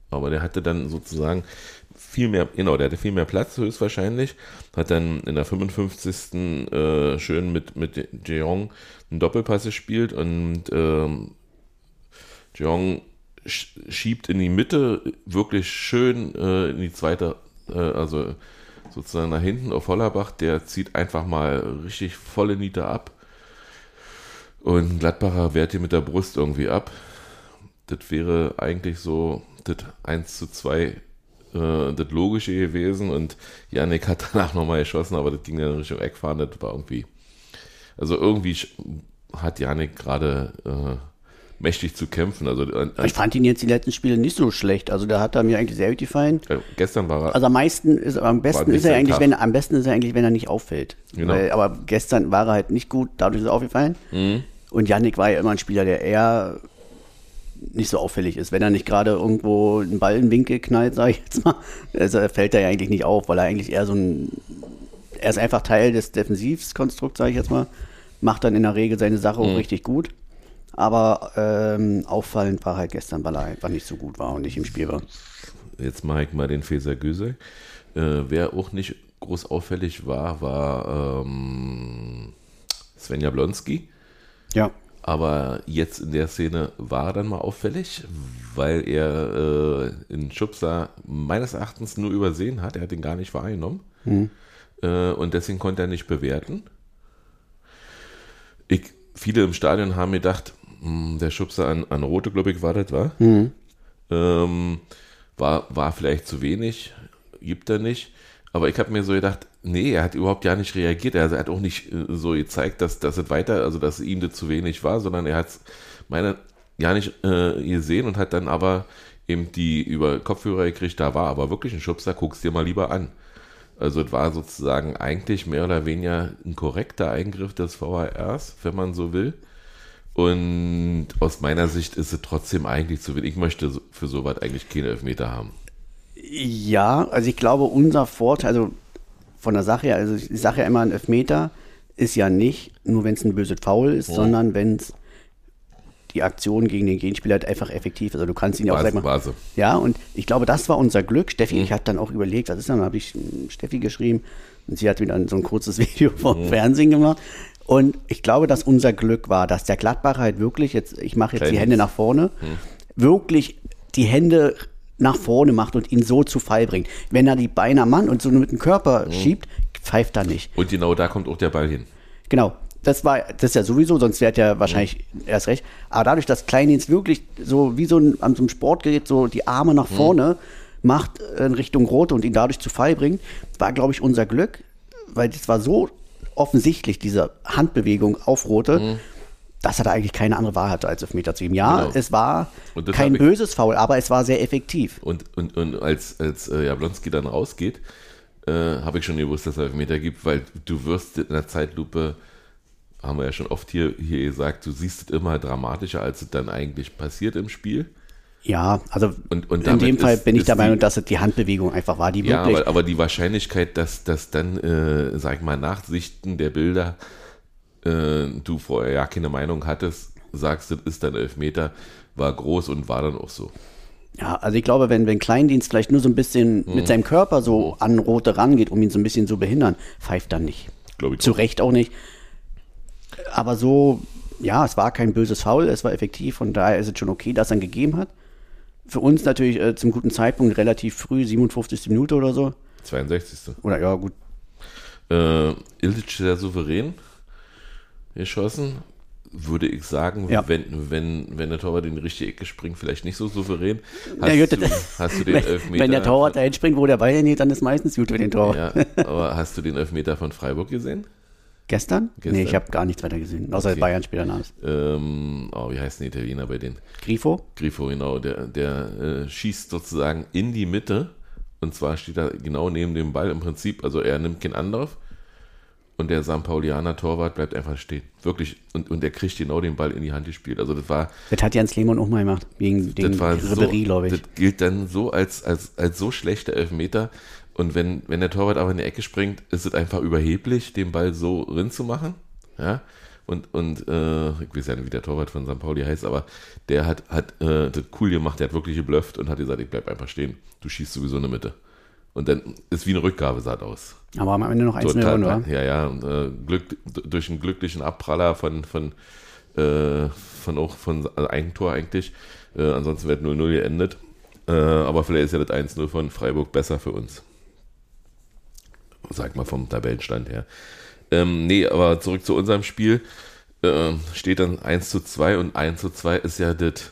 aber der hatte dann sozusagen viel mehr, genau, der hatte viel mehr Platz höchstwahrscheinlich, hat dann in der fünfundfünfzigsten Äh, schön mit, mit Jeong einen Doppelpass gespielt und ähm, Jeong schiebt in die Mitte wirklich schön äh, in die zweite, äh, also sozusagen nach hinten auf Hollerbach, der zieht einfach mal richtig volle Niete ab und Gladbacher wehrt hier mit der Brust irgendwie ab. Das wäre eigentlich so das eins zu zwei äh, das Logische gewesen und Yannick hat danach nochmal geschossen, aber das ging dann in Richtung Eckfahren, das war irgendwie, also irgendwie hat Yannick gerade äh, mächtig zu kämpfen. Also, äh, ich fand ihn jetzt die letzten Spiele nicht so schlecht. Also da hat er mir eigentlich sehr gut gefallen. Äh, gestern war er. Also am meisten ist am besten ist er eigentlich, wenn am besten ist er eigentlich, wenn er nicht auffällt. Genau. Weil, aber gestern war er halt nicht gut, dadurch ist er aufgefallen. Mhm. Und Yannick war ja immer ein Spieler, der eher nicht so auffällig ist. Wenn er nicht gerade irgendwo einen Ball in den Winkel knallt, sage ich jetzt mal, also fällt er ja eigentlich nicht auf, weil er eigentlich eher so ein, er ist einfach Teil des Defensivkonstrukts, sage ich jetzt mal, macht dann in der Regel seine Sache mhm. auch richtig gut. Aber ähm, auffallend war halt gestern, weil er einfach nicht so gut war und nicht im Spiel war. Jetzt mache ich mal den Feser Göse. Äh, wer auch nicht groß auffällig war, war ähm, Sven Jablonski. Ja. Aber jetzt in der Szene war er dann mal auffällig, weil er äh, in Schubser meines Erachtens nur übersehen hat. Er hat ihn gar nicht wahrgenommen. Mhm. Äh, und deswegen konnte er nicht bewerten. Ich, viele im Stadion haben gedacht, der Schubser an, an Rote, glaube ich, war das, war? Mhm. Ähm, war, war vielleicht zu wenig, gibt er nicht. Aber ich habe mir so gedacht, nee, er hat überhaupt ja nicht reagiert. Er hat auch nicht äh, so gezeigt, dass, dass es weiter, also dass ihm das zu wenig war, sondern er hat es meine ja nicht äh, gesehen und hat dann aber eben die über Kopfhörer gekriegt, da war aber wirklich ein Schubser, guck's dir mal lieber an. Also es war sozusagen eigentlich mehr oder weniger ein korrekter Eingriff des V A Rs, wenn man so will. Und aus meiner Sicht ist es trotzdem eigentlich zu wenig. Ich möchte für sowas eigentlich keine Elfmeter haben. Ja, also ich glaube, unser Vorteil, also von der Sache her, also ich sage ja immer, ein Elfmeter ist ja nicht, nur wenn es ein böses Foul ist, oh. sondern wenn es die Aktion gegen den Gegenspieler halt einfach effektiv ist. Also du kannst ihn ja auch, sag mal, ja, und ich glaube, das war unser Glück. Steffi, mhm. ich habe dann auch überlegt, was ist dann, habe ich Steffi geschrieben und sie hat wieder so ein kurzes Video vom mhm. Fernsehen gemacht. Und ich glaube, dass unser Glück war, dass der Gladbacher halt wirklich, jetzt, ich mache jetzt Kleines. die Hände nach vorne, hm. wirklich die Hände nach vorne macht und ihn so zu Fall bringt. Wenn er die Beine am Mann und so mit dem Körper hm. schiebt, pfeift er nicht. Und genau da kommt auch der Ball hin. Genau, das war das ist ja sowieso, sonst wäre er ja wahrscheinlich hm. erst recht. Aber dadurch, dass Kleindienst wirklich so wie so ein, an so einem Sportgerät so die Arme nach vorne hm. macht in Richtung Rote und ihn dadurch zu Fall bringt, war, glaube ich, unser Glück, weil das war so offensichtlich, diese Handbewegung auf Rote, mhm. dass er da eigentlich keine andere Wahl hatte, als Elfmeter zu geben. Ja, genau. Es war kein böses Foul, aber es war sehr effektiv. Und, und, und als, als äh, Jablonski dann rausgeht, äh, habe ich schon gewusst, dass es Elfmeter gibt, weil du wirst in der Zeitlupe, haben wir ja schon oft hier, hier gesagt, du siehst es immer dramatischer, als es dann eigentlich passiert im Spiel. Ja, also und, und in dem Fall ist, bin ich der die, Meinung, dass es die Handbewegung einfach war, die ja, wirklich... aber, aber die Wahrscheinlichkeit, dass, dass dann, äh, sag ich mal, nach Sichten der Bilder äh, du vorher ja keine Meinung hattest, sagst, das ist dann Elfmeter, war groß und war dann auch so. Ja, also ich glaube, wenn, wenn Kleindienst vielleicht nur so ein bisschen mhm. mit seinem Körper so an Rote rangeht, um ihn so ein bisschen zu behindern, pfeift dann nicht. Glaube ich Zu auch. Recht auch nicht. Aber so, ja, es war kein böses Foul, es war effektiv, von daher ist es schon okay, dass er ihn gegeben hat. Für uns natürlich äh, zum guten Zeitpunkt relativ früh, siebenundfünfzigste Minute oder so. zweiundsechzigste Oder ja, gut. Äh, Ildic sehr souverän geschossen, würde ich sagen, ja. wenn, wenn, wenn der Torwart in die richtige Ecke springt, vielleicht nicht so souverän. Hast, ja, gut, du, hast du den wenn, Elfmeter... Wenn der Torwart da hinspringt, wo der Ball hingeht, dann ist meistens gut für den Torwart. Ja, aber hast du den Elfmeter von Freiburg gesehen? Gestern? Gestern? Nee, ich habe gar nichts weiter gesehen, außer okay. Bayern-Spieler namens. Ähm, oh, wie heißt der Italiener bei denen? Grifo? Grifo, genau. Der, der äh, schießt sozusagen in die Mitte und zwar steht er genau neben dem Ball im Prinzip, also er nimmt keinen Anlauf und der Sampaulianer Torwart bleibt einfach stehen. Wirklich. Und, und er kriegt genau den Ball in die Hand gespielt. Also das war... Das hat Jens Lehmann auch mal gemacht, wegen den Ribéry, so, glaube ich. Das gilt dann so als, als, als so schlechter Elfmeter. Und wenn, wenn der Torwart aber in die Ecke springt, ist es einfach überheblich, den Ball so rin zu machen. Ja? und, und äh, ich weiß ja nicht, wie der Torwart von Sankt Pauli heißt, aber der hat, hat äh, das cool gemacht, der hat wirklich geblufft und hat gesagt, ich bleib einfach stehen, du schießt sowieso in die Mitte. Und dann ist wie eine Rückgabe, sah das aus. Aber am Ende noch eins null gewonnen, oder? Ja, ja, und, äh, Glück, durch einen glücklichen Abpraller von, von, äh, von auch von also Eigentor eigentlich, äh, ansonsten wird null null geendet. Äh, aber vielleicht ist ja das eins null von Freiburg besser für uns. Sag mal vom Tabellenstand her. Ähm, nee, aber zurück zu unserem Spiel. Äh, steht dann eins zu zwei und eins zu zwei ist ja das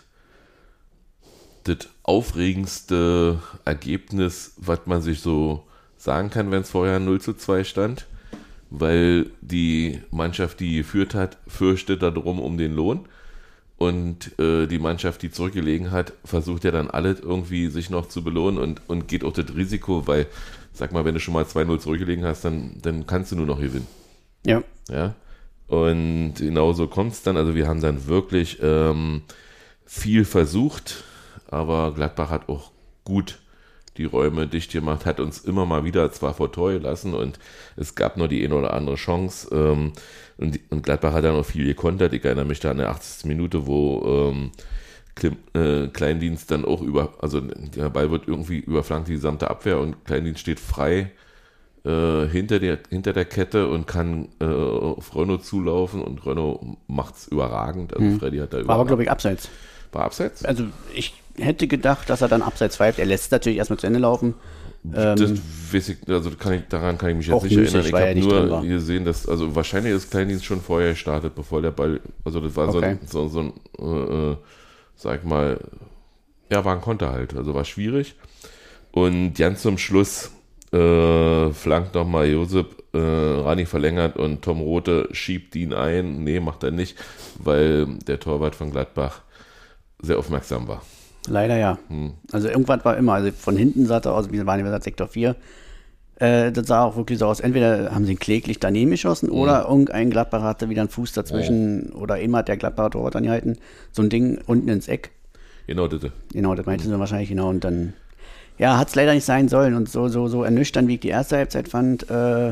das aufregendste Ergebnis, was man sich so sagen kann, wenn es vorher null zu zwei stand. Weil die Mannschaft, die geführt hat, fürchtet darum um den Lohn. Und äh, die Mannschaft, die zurückgelegen hat, versucht ja dann alles irgendwie sich noch zu belohnen und, und geht auch das Risiko, weil, sag mal, wenn du schon mal zwei null zurückgelegen hast, dann, dann kannst du nur noch gewinnen. Ja. Ja. Und genauso kommt es dann. Also wir haben dann wirklich ähm, viel versucht, aber Gladbach hat auch gut die Räume dicht gemacht, hat uns immer mal wieder zwar vor Tor gelassen und es gab nur die eine oder andere Chance. Ähm, und, und Gladbach hat dann auch viel gekontert. Ich erinnere mich da an der achtzigsten Minute, wo ähm, Klim, äh, Kleindienst dann auch über, also der Ball wird irgendwie überflankt, die gesamte Abwehr, und Kleindienst steht frei äh, hinter, der, hinter der Kette und kann äh, auf Renault zulaufen, und Renault macht es überragend. Also Mhm. Freddy hat da War überragend. aber, glaube ich, abseits. War abseits? Also ich hätte gedacht, dass er dann abseits pfeift. Er lässt es natürlich erstmal zu Ende laufen. Das Ähm, weiß ich, also kann ich, daran kann ich mich jetzt auch nicht müßig, erinnern. Ich weil er habe nicht drin nur war. gesehen, dass, also wahrscheinlich ist Kleindienst schon vorher gestartet, bevor der Ball, also das war Okay. so ein, so, so ein äh, äh, sag mal, ja, war ein Konter halt, also war schwierig. Und ganz zum Schluss äh, flankt nochmal Josep, äh, Rani verlängert und Tom Rothe schiebt ihn ein. Nee, macht er nicht, weil der Torwart von Gladbach sehr aufmerksam war. Leider ja. Hm. Also irgendwas war immer. Also von hinten sah es aus, wir waren über Sektor vier. Äh, das sah auch wirklich so aus. Entweder haben sie ihn kläglich daneben geschossen Mhm. oder irgendein Gladbacher hatte wieder einen Fuß dazwischen oder immer hat der Gladbacher Torwart angehalten. So ein Ding unten ins Eck. Genau, das. Genau, das meinten sie wahrscheinlich genau. Und dann, ja, hat es leider nicht sein sollen. Und so, so, so ernüchternd, wie ich die erste Halbzeit fand, äh,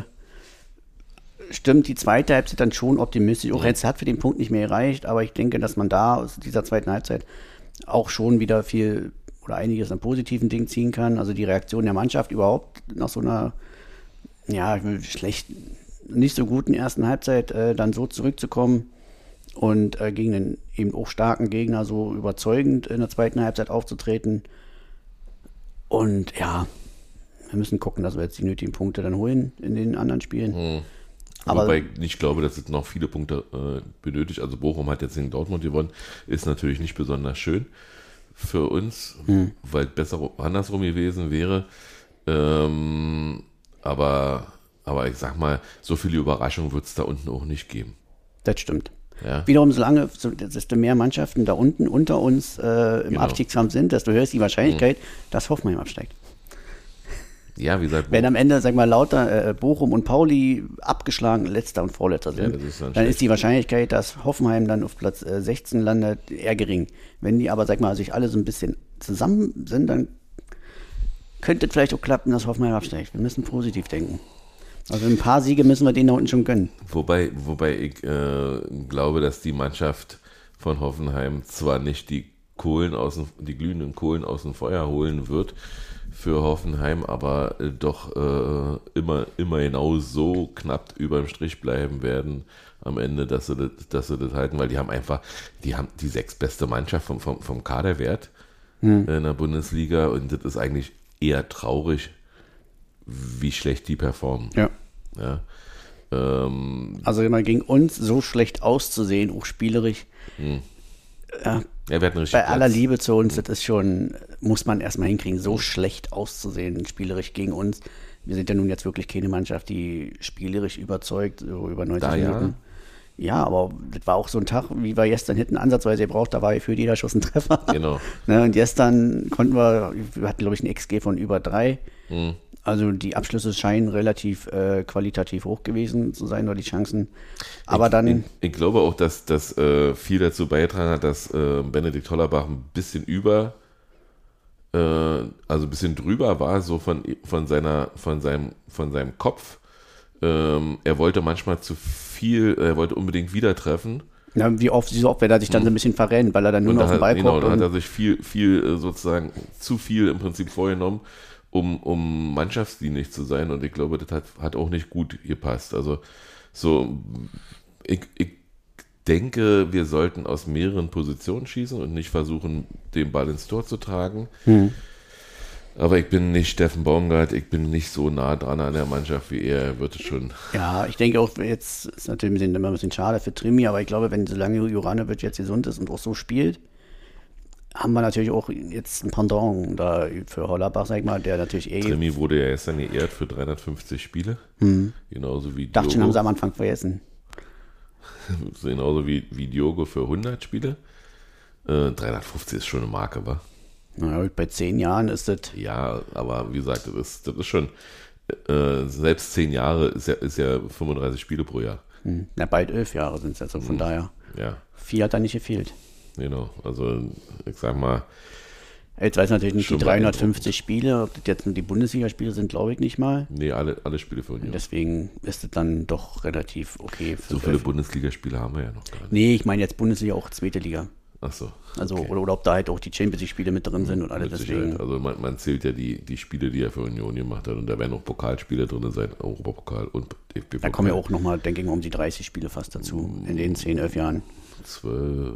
stimmt die zweite Halbzeit dann schon optimistisch. Auch jetzt hat für den Punkt nicht mehr gereicht, aber ich denke, dass man da aus dieser zweiten Halbzeit auch schon wieder viel oder einiges an positiven Dingen ziehen kann. Also die Reaktion der Mannschaft überhaupt nach so einer, ja, schlecht, nicht so guten ersten Halbzeit äh, dann so zurückzukommen und äh, gegen einen eben auch starken Gegner so überzeugend in der zweiten Halbzeit aufzutreten. Und ja, wir müssen gucken, dass wir jetzt die nötigen Punkte dann holen in den anderen Spielen. Mhm. Aber Wobei ich nicht glaube, dass es noch viele Punkte äh, benötigt. Also Bochum hat jetzt gegen Dortmund gewonnen, ist natürlich nicht besonders schön für uns, Mhm. weil es besser andersrum gewesen wäre. Ähm, aber, aber ich sag mal, so viele Überraschungen wird es da unten auch nicht geben. das stimmt. Ja? Wiederum, solange, so, desto mehr Mannschaften da unten unter uns äh, im Genau. Abstiegskampf sind, desto höher ist die Wahrscheinlichkeit, dass Hoffenheim absteigt. Ja, wie gesagt, Wenn am Ende, sag mal, lauter äh, Bochum und Pauli abgeschlagen Letzter und Vorletzter sind, Ja, das ist dann dann schlecht. ist die Wahrscheinlichkeit, dass Hoffenheim dann auf Platz äh, sechzehn landet, eher gering. Wenn die aber, sag mal, sich alle so ein bisschen zusammen sind, dann könnte es vielleicht auch klappen, dass Hoffenheim absteigt. Wir müssen positiv denken. Also ein paar Siege müssen wir denen da unten schon gönnen. Wobei, wobei ich äh, glaube, dass die Mannschaft von Hoffenheim zwar nicht die Kohlen aus dem, die glühenden Kohlen aus dem Feuer holen wird für Hoffenheim, aber äh, doch äh, immer, immer genau so knapp über dem Strich bleiben werden am Ende, dass sie das, dass sie das halten, weil die haben einfach, die haben die sechstbeste Mannschaft vom, vom, vom Kaderwert Hm. in der Bundesliga, und das ist eigentlich eher traurig, wie schlecht die performen. Ja. Ja. Ähm, Also immer gegen uns so schlecht auszusehen, auch spielerisch. Ja, ja, wir hatten richtig bei aller Platz. Liebe zu uns, das ist schon, muss man erstmal hinkriegen, so schlecht auszusehen, spielerisch gegen uns. Wir sind ja nun jetzt wirklich keine Mannschaft, die spielerisch überzeugt, so über neunzig Da ja. Minuten. Ja, aber das war auch so ein Tag, wie wir gestern hätten ansatzweise gebraucht, da war für jeder Schuss ein Treffer. Genau. Ne, und gestern konnten wir, wir hatten glaube ich ein X G von über drei. Mhm. Also die Abschlüsse scheinen relativ äh, qualitativ hoch gewesen zu sein, oder die Chancen. Aber dann, Ich, ich glaube auch, dass das äh, viel dazu beigetragen hat, dass äh, Benedikt Hollerbach ein bisschen über, äh, also ein bisschen drüber war, so von, von seiner, von seinem, von seinem Kopf. ähm, er wollte manchmal zu viel, er wollte unbedingt wieder treffen. Ja, wie oft, so oft, wenn er sich dann so ein bisschen verrennt, weil er dann nur Und noch da auf den Ball hat, genau, guckt. dann hat und- er sich viel, viel äh, sozusagen zu viel im Prinzip vorgenommen, um, um mannschaftsdienlich zu sein. Und ich glaube, das hat, hat auch nicht gut gepasst. Also so, ich, ich denke, wir sollten aus mehreren Positionen schießen und nicht versuchen, den Ball ins Tor zu tragen. Hm. Aber ich bin nicht Steffen Baumgart, ich bin nicht so nah dran an der Mannschaft wie er, er wird es schon. Ja, ich denke auch, jetzt ist natürlich ein bisschen, immer ein bisschen schade für Trimi, aber ich glaube, wenn solange Juranovic jetzt gesund ist und auch so spielt, haben wir natürlich auch jetzt ein Pendant da für Hollerbach, sag ich mal, der natürlich eh. Trimi wurde ja gestern geehrt für dreihundertfünfzig Spiele. Hm. Genauso wie Dachte schon, Diogo. haben sie am Anfang vergessen. Genauso wie, wie Diogo für hundert Spiele. Äh, dreihundertfünfzig ist schon eine Marke, wa? Na, bei zehn Jahren ist das. Ja, aber wie gesagt, das ist, das ist schon, äh, selbst zehn Jahre ist ja, ist ja fünfunddreißig Spiele pro Jahr. Hm, na, bald elf Jahre sind es, also von Mhm. daher. Ja, Vier hat da nicht gefehlt. genau. Also, ich sag mal, Jetzt weiß ich natürlich nicht Schon die dreihundertfünfzig Spiele, ob das jetzt nur die Bundesligaspiele sind, glaube ich nicht mal. nee, alle, alle Spiele für Union. Deswegen ist das dann doch relativ okay. Für So viele elf. Bundesligaspiele haben wir ja noch gar nicht. Nee, ich meine jetzt Bundesliga auch zweite Liga. Ach so. Also, okay. oder, oder ob da halt auch die Champions League-Spiele mit drin sind und alles Mit deswegen. Sicherheit. Also man, man zählt ja die, die Spiele, die er für Union gemacht hat, und da werden auch Pokalspiele drin sein, Europapokal und D F B-Pokal. Da kommen ja auch nochmal, denke ich mal, um die dreißig Spiele fast dazu in den zehn, elf Jahren. zwölf.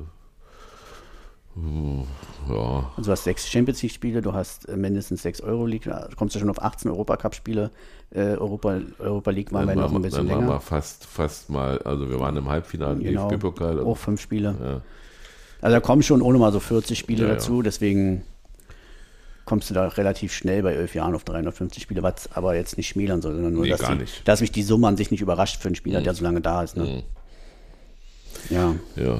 Ja, Also du hast sechs Champions League-Spiele, du hast äh, mindestens sechs Euro-League, da kommst du schon auf achtzehn Europacup-Spiele. Äh, Europa, Europa League waren wir dann noch waren ein wir, bisschen dann waren wir länger. fast, fast mal, also wir waren im Halbfinale im Genau, D F B-Pokal. auch fünf Spiele. Ja. Also da kommen schon ohne mal so vierzig Spiele Ja, ja. dazu, deswegen kommst du da relativ schnell bei elf Jahren auf dreihundertfünfzig Spiele, was aber jetzt nicht schmälern soll, sondern nur, Nee, dass, gar die, nicht. dass mich die Summe an sich nicht überrascht für einen Spieler, der so lange da ist. Ne? Mhm. Ja. Ja.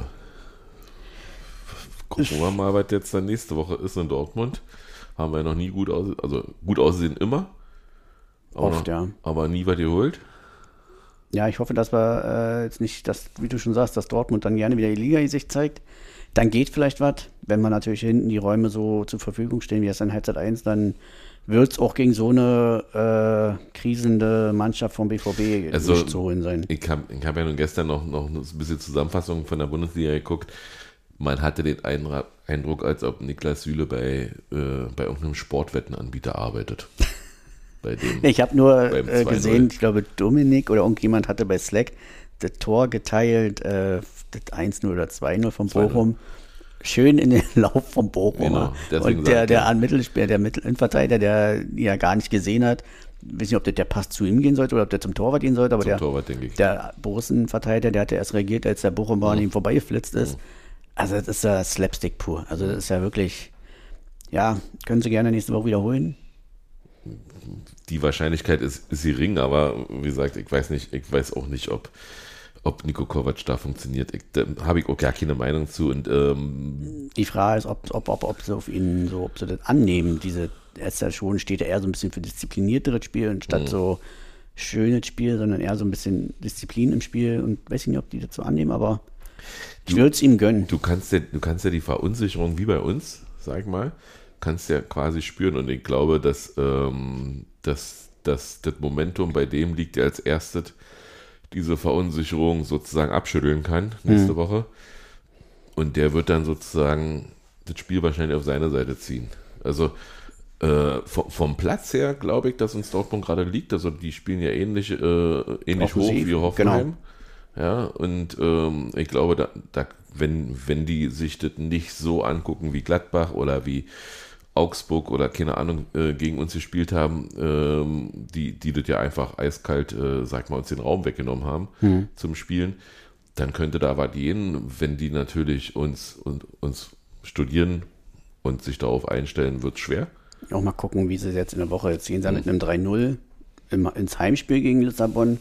Gucken wir mal, was jetzt dann nächste Woche ist in Dortmund. Haben wir noch nie gut aus, also gut aussehen immer. Aber, Oft, ja. aber nie was geholt. Ja, ich hoffe, dass wir äh, jetzt nicht, dass, wie du schon sagst, dass Dortmund dann gerne wieder die Liga sich zeigt. Dann geht vielleicht was. Wenn man natürlich hinten die Räume so zur Verfügung stehen, wie es in Halbzeit eins, dann wird es auch gegen so eine äh, krisende Mannschaft vom B V B Also, nicht zu holen sein. Ich habe ich hab ja nun gestern noch, noch ein bisschen Zusammenfassung von der Bundesliga geguckt. Man hatte den Eindra- Eindruck, als ob Niklas Süle bei, äh, bei irgendeinem Sportwettenanbieter arbeitet. Bei dem. Ich habe nur beim äh, zwei null. gesehen, ich glaube, Dominik oder irgendjemand hatte bei Slack das Tor geteilt, äh, das eins null oder zwei null von zwei null. Bochum. Schön in den Lauf von Bochum. Genau, deswegen Und der, sagt der er- an Mittelspieler, der Mittelverteidiger, der ja gar nicht gesehen hat, ich weiß nicht, ob das der Pass zu ihm gehen sollte oder ob der zum Torwart gehen sollte, aber Zum der, Torwart, denke ich. der Borussen-Verteidiger, der hatte erst reagiert, als der Bochumer an ihm vorbeigeflitzt ist. Also das ist ja Slapstick pur. Also das ist ja wirklich, ja, können Sie gerne nächste Woche wiederholen. Die Wahrscheinlichkeit ist, ist gering, aber wie gesagt, ich weiß nicht, ich weiß auch nicht, ob, ob Niko Kovac da funktioniert. Ich, da habe ich auch gar keine Meinung zu. Und ähm, Die Frage ist, ob, ob, ob, ob sie auf ihn so, ob sie das annehmen. Diese, er ist ja schon, steht er eher so ein bisschen für disziplinierteres Spiel anstatt Mhm. so schönes Spiel, sondern eher so ein bisschen Disziplin im Spiel und weiß ich nicht, ob die das so annehmen, aber ich Du- würde es ihm gönnen. du kannst ja, du kannst ja die Verunsicherung wie bei uns, sag ich mal, kannst ja quasi spüren. Und ich glaube, dass, ähm, dass, dass das Momentum bei dem liegt, der als erstes diese Verunsicherung sozusagen abschütteln kann nächste Mhm. Woche. Und der wird dann sozusagen das Spiel wahrscheinlich auf seine Seite ziehen. Also äh, vom, vom Platz her glaube ich, dass uns Dortmund gerade liegt. Also die spielen ja ähnlich, äh, ähnlich hoch Offensiv, wie Hoffenheim. genau. Ja, und ähm, ich glaube, da, da, wenn, wenn die sich das nicht so angucken wie Gladbach oder wie Augsburg oder keine Ahnung äh, gegen uns gespielt haben, ähm, die, die das ja einfach eiskalt, äh, sag mal, uns den Raum weggenommen haben Mhm. zum Spielen, dann könnte da was gehen. Wenn die natürlich uns, und, uns studieren und sich darauf einstellen, wird es schwer. Auch mal gucken, wie sie jetzt in der Woche, jetzt gehen sie mit einem drei null im, ins Heimspiel gegen Lissabon.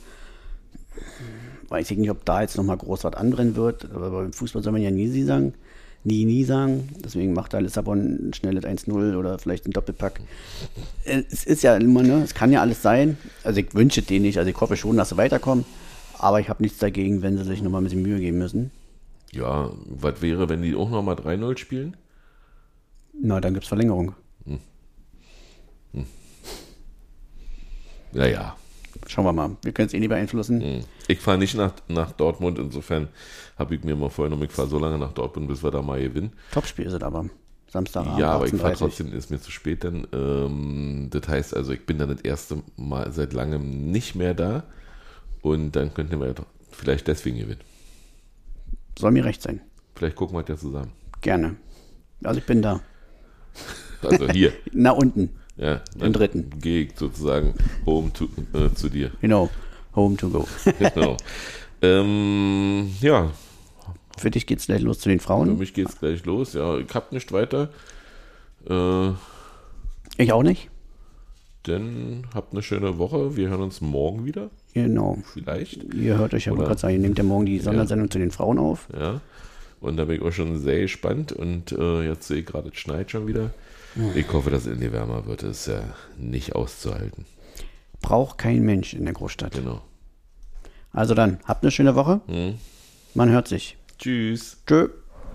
Weiß ich nicht, ob da jetzt nochmal groß was anbrennen wird, aber beim Fußball soll man ja nie sie sagen. Nie, nie sagen. Deswegen macht da Lissabon ein schnelles eins null oder vielleicht ein Doppelpack. Äh, Es ist ja immer, ne? Es kann ja alles sein. Also ich wünsche denen nicht. Also ich hoffe schon, dass sie weiterkommen. Aber ich habe nichts dagegen, wenn sie sich nochmal ein bisschen Mühe geben müssen. Ja, was wäre, wenn die auch nochmal drei null spielen? Na, dann gibt es Verlängerung. Naja, Schauen wir mal. Wir können es eh nicht beeinflussen. Ich fahre nicht nach, nach Dortmund, insofern habe ich mir mal vorgenommen, ich fahre so lange nach Dortmund, bis wir da mal gewinnen. Topspiel ist es aber. Samstagabend. Ja, aber ich fahre achtzehn Uhr dreißig. trotzdem, ist mir zu spät dann. Ähm, das heißt also, ich bin dann das erste Mal seit langem nicht mehr da und dann könnten wir vielleicht deswegen gewinnen. Soll mir recht sein. Vielleicht gucken wir das ja zusammen. Gerne. Also ich bin da. Also hier. Na unten. Ja, Im dritten. Gehe ich sozusagen home to, äh, zu dir. Genau. Home to go. Genau. ähm, ja, Für dich geht's gleich los zu den für Frauen. mich geht's gleich los. Ja, ich hab nicht weiter. Äh, Ich auch nicht. dann habt eine schöne Woche. Wir hören uns morgen wieder. Genau. Vielleicht. Ihr hört euch ja Oder- gerade sagen, ihr nehmt ja morgen die Sondersendung zu den Frauen auf. Ja. Und da bin ich auch schon sehr gespannt. Und äh, jetzt sehe ich gerade, es schneit schon wieder. Ich hoffe, dass es in die wärmer wird. Das ist ja nicht auszuhalten. Braucht kein Mensch in der Großstadt. Genau. Also dann, habt eine schöne Woche. Hm. Man hört sich. Tschüss. Tschö.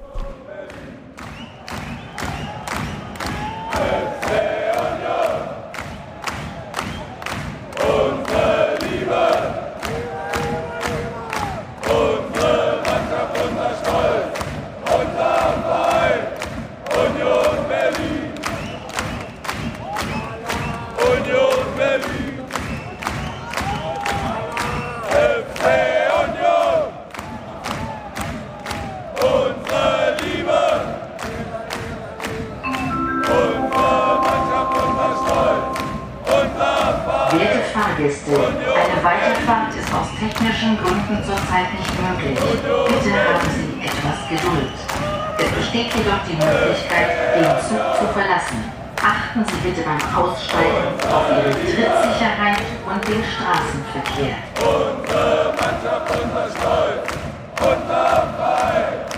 Union Berlin! F C Union! Unsere Liebe! Unsere Mannschaft, unser Stolz! Unser Verein! Werte Fahrgäste, eine Weiterfahrt ist aus technischen Gründen zurzeit nicht möglich. Bitte haben Sie etwas Geduld. Es besteht jedoch die Möglichkeit, den Zug zu verlassen. Achten Sie bitte beim Aussteigen auf Ihre Trittsicherheit und den Straßenverkehr. Unsere Mannschaft, unser Stolz! Unser Verein!